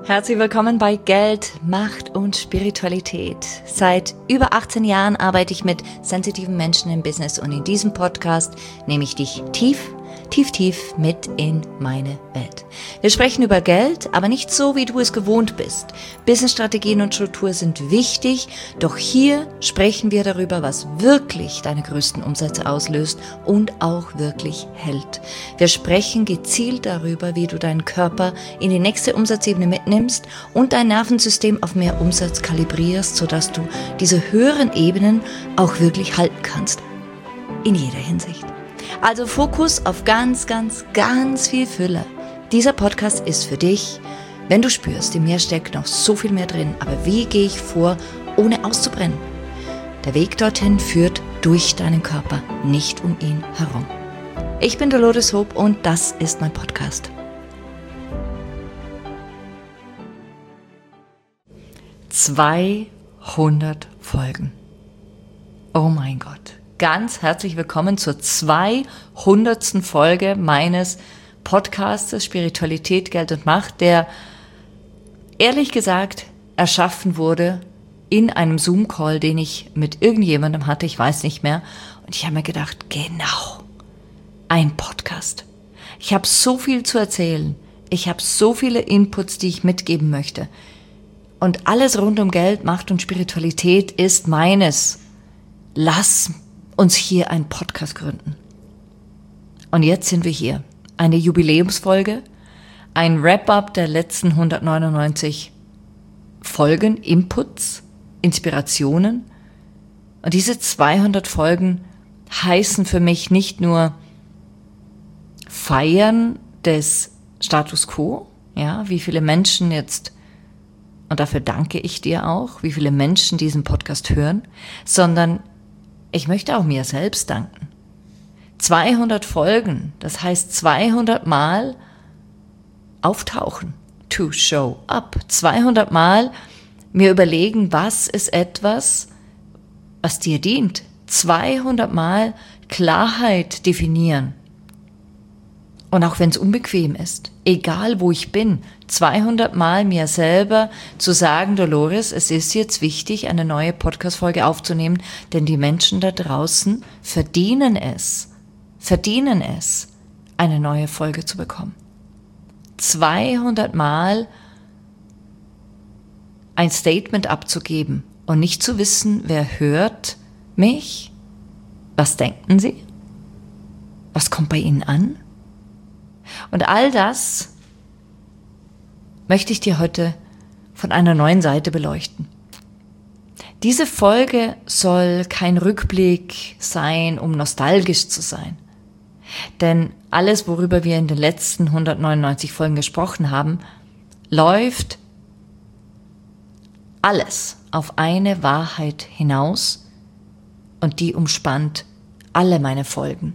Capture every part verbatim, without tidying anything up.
Herzlich willkommen bei Geld, Macht und Spiritualität. Seit über achtzehn Jahren arbeite ich mit sensitiven Menschen im Business und in diesem Podcast nehme ich dich tief, tief, tief mit in meine Welt. Wir sprechen über Geld, aber nicht so, wie du es gewohnt bist. Businessstrategien und Struktur sind wichtig, doch hier sprechen wir darüber, was wirklich deine größten Umsätze auslöst und auch wirklich hält. Wir sprechen gezielt darüber, wie du deinen Körper in die nächste Umsatzebene mitnimmst und dein Nervensystem auf mehr Umsatz kalibrierst, sodass du diese höheren Ebenen auch wirklich halten kannst. In jeder Hinsicht. Also Fokus auf ganz, ganz, ganz viel Fülle. Dieser Podcast ist für dich, wenn du spürst, in mir steckt noch so viel mehr drin. Aber wie gehe ich vor, ohne auszubrennen? Der Weg dorthin führt durch deinen Körper, nicht um ihn herum. Ich bin Dolores Hope und das ist mein Podcast. zweihundert Folgen. Oh mein Gott. Ganz herzlich willkommen zur zweihundertsten Folge meines Podcasts Spiritualität, Geld und Macht, der ehrlich gesagt erschaffen wurde in einem Zoom-Call, den ich mit irgendjemandem hatte, ich weiß nicht mehr. Und ich habe mir gedacht, genau, ein Podcast. Ich habe so viel zu erzählen. Ich habe so viele Inputs, die ich mitgeben möchte. Und alles rund um Geld, Macht und Spiritualität ist meines. Lass uns hier einen Podcast gründen. Und jetzt sind wir hier. Eine Jubiläumsfolge, ein Wrap-up der letzten hundertneunundneunzig Folgen, Inputs, Inspirationen. Und diese zweihundert Folgen heißen für mich nicht nur Feiern des Status Quo, ja, wie viele Menschen jetzt, und dafür danke ich dir auch, wie viele Menschen diesen Podcast hören, sondern ich möchte auch mir selbst danken. zweihundert Folgen, das heißt zweihundert Mal auftauchen, to show up. zweihundert Mal mir überlegen, was ist etwas, was dir dient. zweihundert Mal Klarheit definieren. Und auch wenn es unbequem ist, egal wo ich bin, zweihundert Mal mir selber zu sagen, Dolores, es ist jetzt wichtig, eine neue Podcast-Folge aufzunehmen, denn die Menschen da draußen verdienen es, verdienen es, eine neue Folge zu bekommen. zweihundert Mal ein Statement abzugeben und nicht zu wissen, wer hört mich, was denken sie, was kommt bei ihnen an? Und all das möchte ich dir heute von einer neuen Seite beleuchten. Diese Folge soll kein Rückblick sein, um nostalgisch zu sein. Denn alles, worüber wir in den letzten hundertneunundneunzig Folgen gesprochen haben, läuft alles auf eine Wahrheit hinaus und die umspannt alle meine Folgen.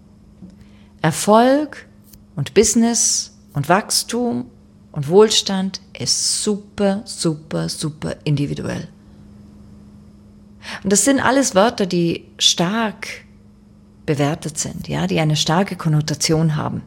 Erfolg und Business und Wachstum und Wohlstand ist super, super, super individuell. Und das sind alles Wörter, die stark bewertet sind, ja, die eine starke Konnotation haben.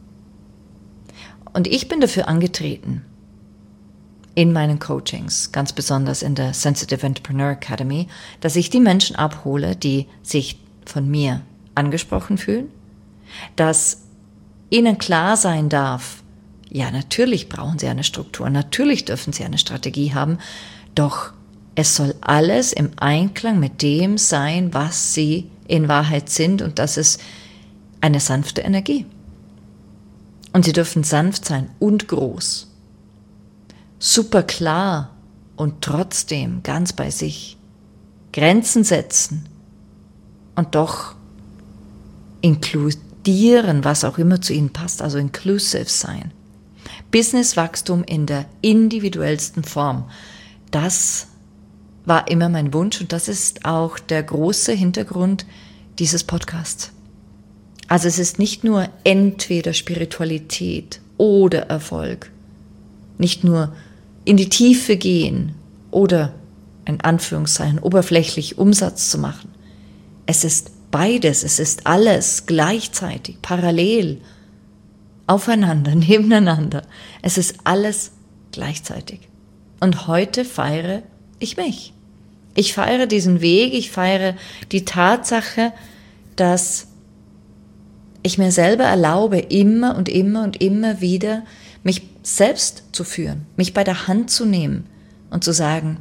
Und ich bin dafür angetreten, in meinen Coachings, ganz besonders in der Sensitive Entrepreneur Academy, dass ich die Menschen abhole, die sich von mir angesprochen fühlen, dass ihnen klar sein darf, ja, natürlich brauchen sie eine Struktur, natürlich dürfen sie eine Strategie haben, doch es soll alles im Einklang mit dem sein, was sie in Wahrheit sind, und das ist eine sanfte Energie. Und sie dürfen sanft sein und groß, super klar und trotzdem ganz bei sich, Grenzen setzen und doch inkludieren, was auch immer zu ihnen passt, also inclusive sein. Businesswachstum in der individuellsten Form. Das war immer mein Wunsch und das ist auch der große Hintergrund dieses Podcasts. Also es ist nicht nur entweder Spiritualität oder Erfolg, nicht nur in die Tiefe gehen oder in Anführungszeichen oberflächlich Umsatz zu machen. Es ist beides, es ist alles gleichzeitig, parallel, aufeinander, nebeneinander. Es ist alles gleichzeitig. Und heute feiere ich mich. Ich feiere diesen Weg, ich feiere die Tatsache, dass ich mir selber erlaube, immer und immer und immer wieder mich selbst zu führen, mich bei der Hand zu nehmen und zu sagen,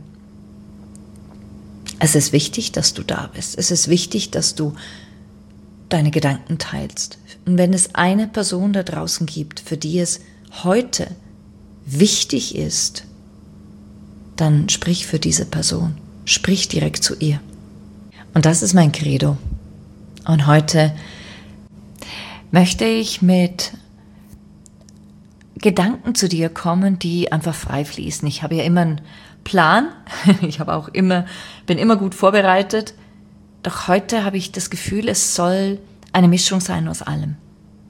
es ist wichtig, dass du da bist. Es ist wichtig, dass du deine Gedanken teilst. Und wenn es eine Person da draußen gibt, für die es heute wichtig ist, dann sprich für diese Person. Sprich direkt zu ihr. Und das ist mein Credo. Und heute möchte ich mit Gedanken zu dir kommen, die einfach frei fließen. Ich habe ja immer einen Plan. Ich habe auch immer, bin immer gut vorbereitet. Doch heute habe ich das Gefühl, es soll eine Mischung sein aus allem.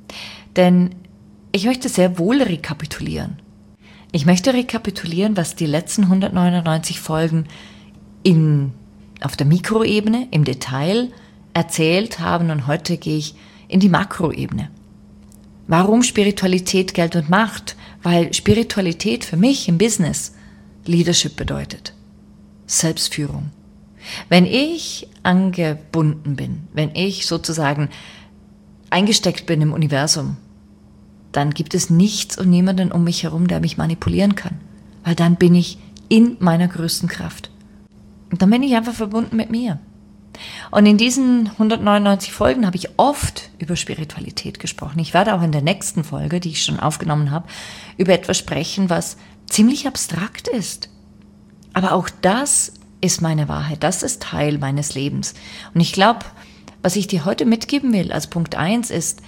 Denn ich möchte sehr wohl rekapitulieren. Ich möchte rekapitulieren, was die letzten hundertneunundneunzig Folgen in, auf der Mikroebene, im Detail erzählt haben. Und heute gehe ich in die Makroebene. Warum Spiritualität, Geld und Macht? Weil Spiritualität für mich im Business Leadership bedeutet. Selbstführung. Wenn ich angebunden bin, wenn ich sozusagen eingesteckt bin im Universum, dann gibt es nichts und niemanden um mich herum, der mich manipulieren kann. Weil dann bin ich in meiner größten Kraft. Und dann bin ich einfach verbunden mit mir. Und in diesen hundertneunundneunzig Folgen habe ich oft über Spiritualität gesprochen. Ich werde auch in der nächsten Folge, die ich schon aufgenommen habe, über etwas sprechen, was ziemlich abstrakt ist. Aber auch das ist meine Wahrheit. Das ist Teil meines Lebens. Und ich glaube, was ich dir heute mitgeben will als Punkt eins ist,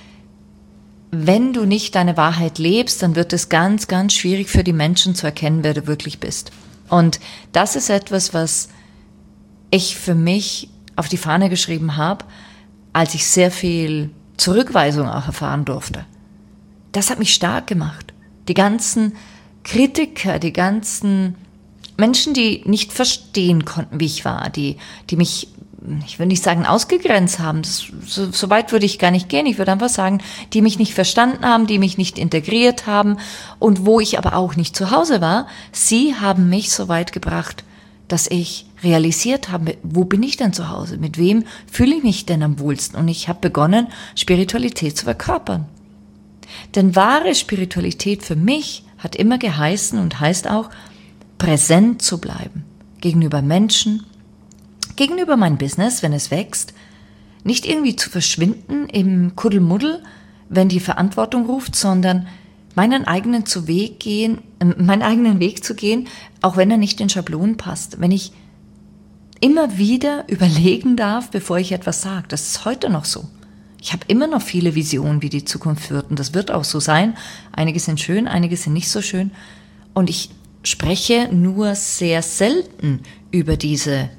wenn du nicht deine Wahrheit lebst, dann wird es ganz, ganz schwierig für die Menschen zu erkennen, wer du wirklich bist. Und das ist etwas, was ich für mich auf die Fahne geschrieben habe, als ich sehr viel Zurückweisung auch erfahren durfte. Das hat mich stark gemacht. Die ganzen Kritiker, die ganzen Menschen, die nicht verstehen konnten, wie ich war, die, die mich, ich will nicht sagen, ausgegrenzt haben, das, so, so weit würde ich gar nicht gehen, ich würde einfach sagen, die mich nicht verstanden haben, die mich nicht integriert haben und wo ich aber auch nicht zu Hause war, sie haben mich so weit gebracht, dass ich realisiert habe, wo bin ich denn zu Hause? Mit wem fühle ich mich denn am wohlsten? Und ich habe begonnen, Spiritualität zu verkörpern. Denn wahre Spiritualität für mich hat immer geheißen und heißt auch, präsent zu bleiben. Gegenüber Menschen, gegenüber meinem Business, wenn es wächst. Nicht irgendwie zu verschwinden im Kuddelmuddel, wenn die Verantwortung ruft, sondern meinen eigenen zu Weg gehen, meinen eigenen Weg zu gehen, auch wenn er nicht in Schablonen passt. Wenn ich immer wieder überlegen darf, bevor ich etwas sage. Das ist heute noch so. Ich habe immer noch viele Visionen, wie die Zukunft wird. Und das wird auch so sein. Einige sind schön, einige sind nicht so schön. Und ich spreche nur sehr selten über diese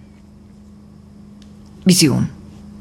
Vision.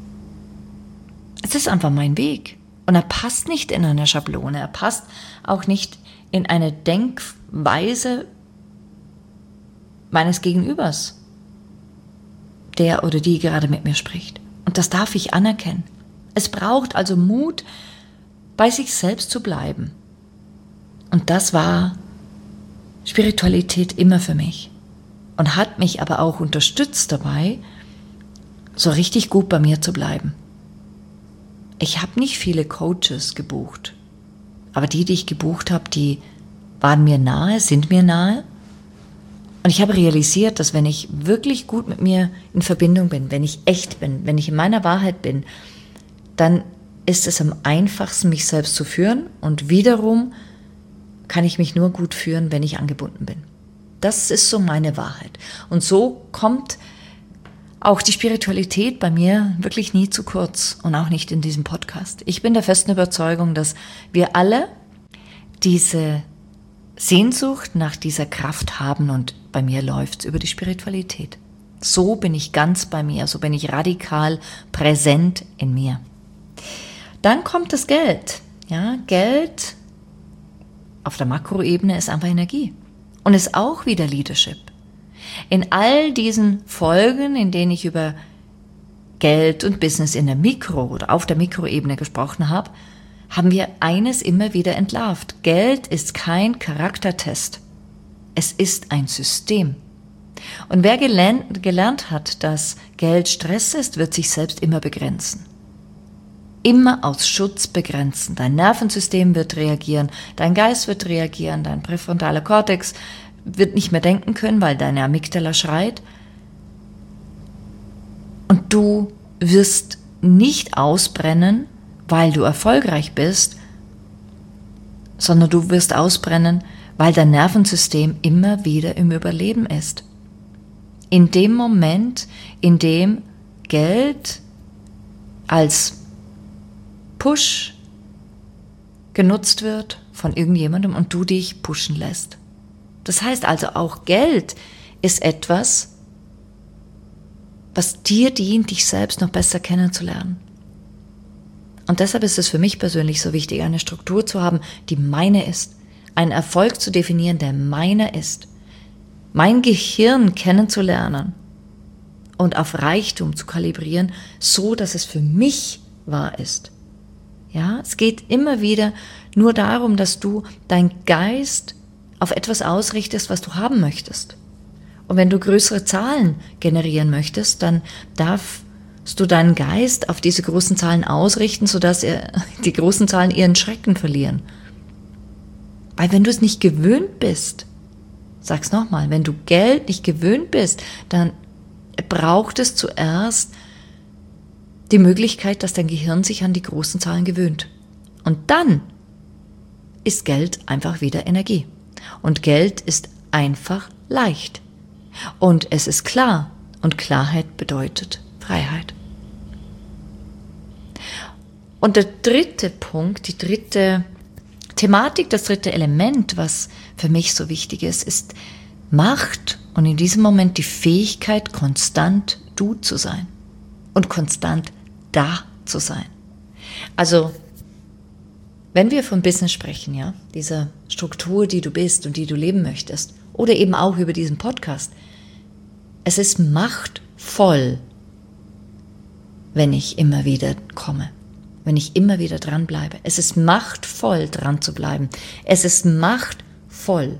Es ist einfach mein Weg. Und er passt nicht in eine Schablone. Er passt auch nicht in eine Denkweise meines Gegenübers, der oder die gerade mit mir spricht. Und das darf ich anerkennen. Es braucht also Mut, bei sich selbst zu bleiben. Und das war Spiritualität immer für mich. Und hat mich aber auch unterstützt dabei, so richtig gut bei mir zu bleiben. Ich habe nicht viele Coaches gebucht. Aber die, die ich gebucht habe, die waren mir nahe, sind mir nahe. Und ich habe realisiert, dass wenn ich wirklich gut mit mir in Verbindung bin, wenn ich echt bin, wenn ich in meiner Wahrheit bin, dann ist es am einfachsten, mich selbst zu führen. Und wiederum kann ich mich nur gut führen, wenn ich angebunden bin. Das ist so meine Wahrheit. Und so kommt auch die Spiritualität bei mir wirklich nie zu kurz und auch nicht in diesem Podcast. Ich bin der festen Überzeugung, dass wir alle diese Sehnsucht nach dieser Kraft haben und bei mir läuft's über die Spiritualität. So bin ich ganz bei mir, so bin ich radikal präsent in mir. Dann kommt das Geld. Ja, Geld auf der Makroebene ist einfach Energie und ist auch wieder Leadership. In all diesen Folgen, in denen ich über Geld und Business in der Mikro- oder auf der Mikroebene gesprochen habe, haben wir eines immer wieder entlarvt. Geld ist kein Charaktertest. Es ist ein System. Und wer gelernt, gelernt hat, dass Geld Stress ist, wird sich selbst immer begrenzen. Immer aus Schutz begrenzen. Dein Nervensystem wird reagieren, dein Geist wird reagieren, dein präfrontaler Kortex wird nicht mehr denken können, weil deine Amygdala schreit. Und du wirst nicht ausbrennen, weil du erfolgreich bist, sondern du wirst ausbrennen, weil dein Nervensystem immer wieder im Überleben ist. In dem Moment, in dem Geld als Push genutzt wird von irgendjemandem und du dich pushen lässt. Das heißt also, auch Geld ist etwas, was dir dient, dich selbst noch besser kennenzulernen. Und deshalb ist es für mich persönlich so wichtig, eine Struktur zu haben, die meine ist. Einen Erfolg zu definieren, der meiner ist. Mein Gehirn kennenzulernen und auf Reichtum zu kalibrieren, so dass es für mich wahr ist. Ja, es geht immer wieder nur darum, dass du dein Geist auf etwas ausrichtest, was du haben möchtest. Und wenn du größere Zahlen generieren möchtest, dann darfst du deinen Geist auf diese großen Zahlen ausrichten, sodass er, die großen Zahlen ihren Schrecken verlieren. Weil wenn du es nicht gewöhnt bist, sag's nochmal, wenn du Geld nicht gewöhnt bist, dann braucht es zuerst die Möglichkeit, dass dein Gehirn sich an die großen Zahlen gewöhnt. Und dann ist Geld einfach wieder Energie. Und Geld ist einfach leicht. Und es ist klar. Und Klarheit bedeutet Freiheit. Und der dritte Punkt, die dritte Thematik, das dritte Element, was für mich so wichtig ist, ist Macht und in diesem Moment die Fähigkeit, konstant du zu sein und konstant da zu sein. Also, wenn wir von Business sprechen, ja, dieser Struktur, die du bist und die du leben möchtest, oder eben auch über diesen Podcast, es ist machtvoll, wenn ich immer wieder komme, wenn ich immer wieder dranbleibe. Es ist machtvoll, dran zu bleiben. Es ist machtvoll,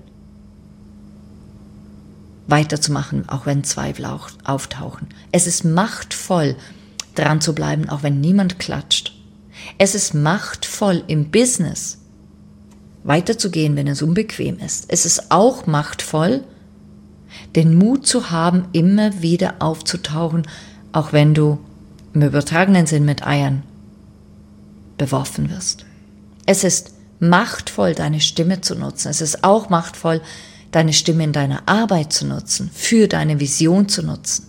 weiterzumachen, auch wenn Zweifel auftauchen. Es ist machtvoll, dran zu bleiben, auch wenn niemand klatscht. Es ist machtvoll, im Business weiterzugehen, wenn es unbequem ist. Es ist auch machtvoll, den Mut zu haben, immer wieder aufzutauchen, auch wenn du im übertragenen Sinn mit Eiern beworfen wirst. Es ist machtvoll, deine Stimme zu nutzen. Es ist auch machtvoll, deine Stimme in deiner Arbeit zu nutzen, für deine Vision zu nutzen.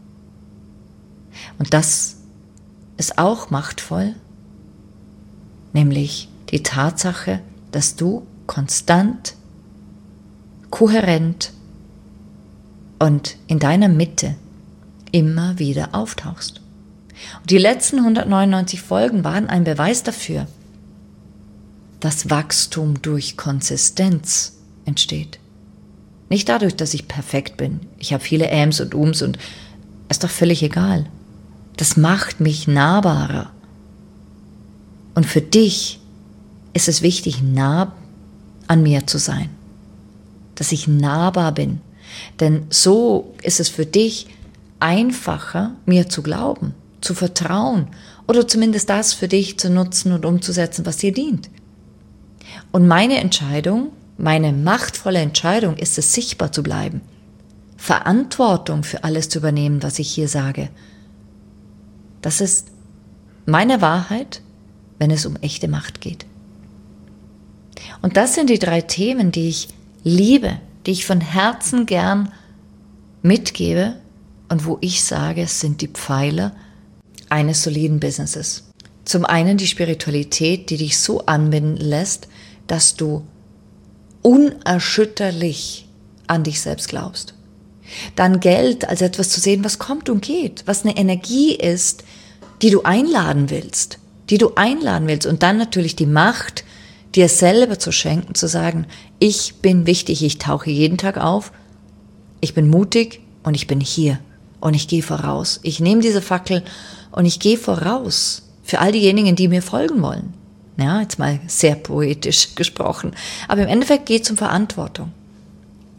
Und das ist auch machtvoll, nämlich die Tatsache, dass du konstant, kohärent und in deiner Mitte immer wieder auftauchst. Und die letzten hundertneunundneunzig Folgen waren ein Beweis dafür, dass Wachstum durch Konsistenz entsteht. Nicht dadurch, dass ich perfekt bin. Ich habe viele Äms und Ums und ist doch völlig egal. Das macht mich nahbarer. Und für dich ist es wichtig, nah an mir zu sein. Dass ich nahbar bin. Denn so ist es für dich einfacher, mir zu glauben, zu vertrauen oder zumindest das für dich zu nutzen und umzusetzen, was dir dient. Und meine Entscheidung, meine machtvolle Entscheidung ist es, sichtbar zu bleiben, Verantwortung für alles zu übernehmen, was ich hier sage. Das ist meine Wahrheit, wenn es um echte Macht geht. Und das sind die drei Themen, die ich liebe, die ich von Herzen gern mitgebe und wo ich sage, es sind die Pfeiler eines soliden Businesses. Zum einen die Spiritualität, die dich so anbinden lässt, dass du unerschütterlich an dich selbst glaubst. Dann Geld als etwas zu sehen, was kommt und geht, was eine Energie ist, die du einladen willst, die du einladen willst. Und dann natürlich die Macht, dir selber zu schenken, zu sagen, ich bin wichtig, ich tauche jeden Tag auf, ich bin mutig und ich bin hier und ich gehe voraus. Ich nehme diese Fackel und ich gehe voraus für all diejenigen, die mir folgen wollen. Ja, jetzt mal sehr poetisch gesprochen. Aber im Endeffekt geht es um Verantwortung.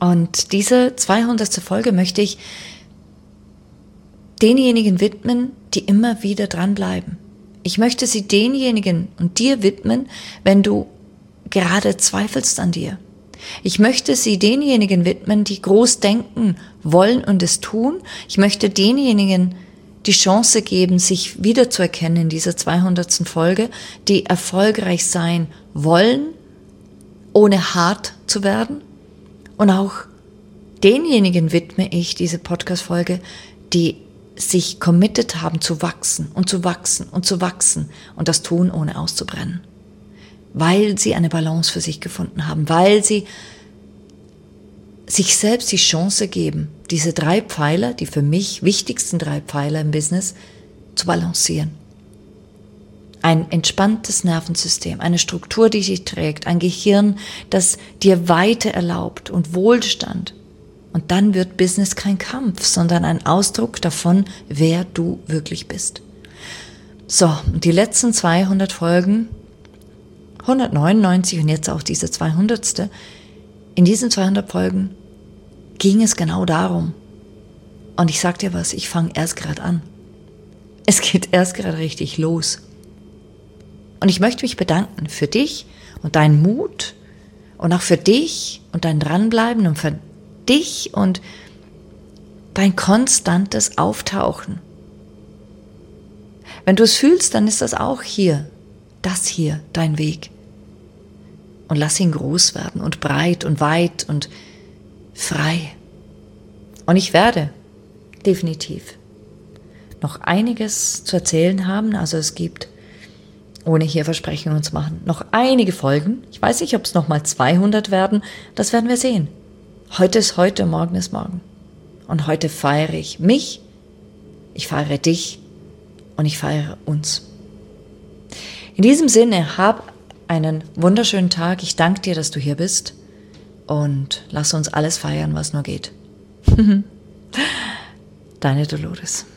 Und diese zweihundertste Folge möchte ich denjenigen widmen, die immer wieder dranbleiben. Ich möchte sie denjenigen und dir widmen, wenn du gerade zweifelst an dir. Ich möchte sie denjenigen widmen, die groß denken wollen und es tun. Ich möchte denjenigen die Chance geben, sich wiederzuerkennen in dieser zweihundertsten Folge, die erfolgreich sein wollen, ohne hart zu werden. Und auch denjenigen widme ich diese Podcast-Folge, die sich committed haben zu wachsen und zu wachsen und zu wachsen und das tun, ohne auszubrennen. Weil sie eine Balance für sich gefunden haben, weil sie sich selbst die Chance geben, diese drei Pfeiler, die für mich wichtigsten drei Pfeiler im Business, zu balancieren. Ein entspanntes Nervensystem, eine Struktur, die dich trägt, ein Gehirn, das dir Weite erlaubt und Wohlstand. Und dann wird Business kein Kampf, sondern ein Ausdruck davon, wer du wirklich bist. So, und die letzten zweihundert Folgen, hundertneunundneunzig und jetzt auch diese zweihundertste, in diesen zweihundert Folgen ging es genau darum. Und ich sag dir was, ich fange erst gerade an. Es geht erst gerade richtig los. Und ich möchte mich bedanken für dich und deinen Mut und auch für dich und dein Dranbleiben und für dich und dein konstantes Auftauchen. Wenn du es fühlst, dann ist das auch hier, das hier, dein Weg. Und lass ihn groß werden und breit und weit und frei. Und ich werde definitiv noch einiges zu erzählen haben. Also es gibt, ohne hier Versprechungen zu machen, noch einige Folgen. Ich weiß nicht, ob es nochmal zweihundert werden. Das werden wir sehen. Heute ist heute, morgen ist morgen. Und heute feiere ich mich, ich feiere dich und ich feiere uns. In diesem Sinne, hab einen wunderschönen Tag. Ich danke dir, dass du hier bist. Und lass uns alles feiern, was nur geht. Deine Dolores.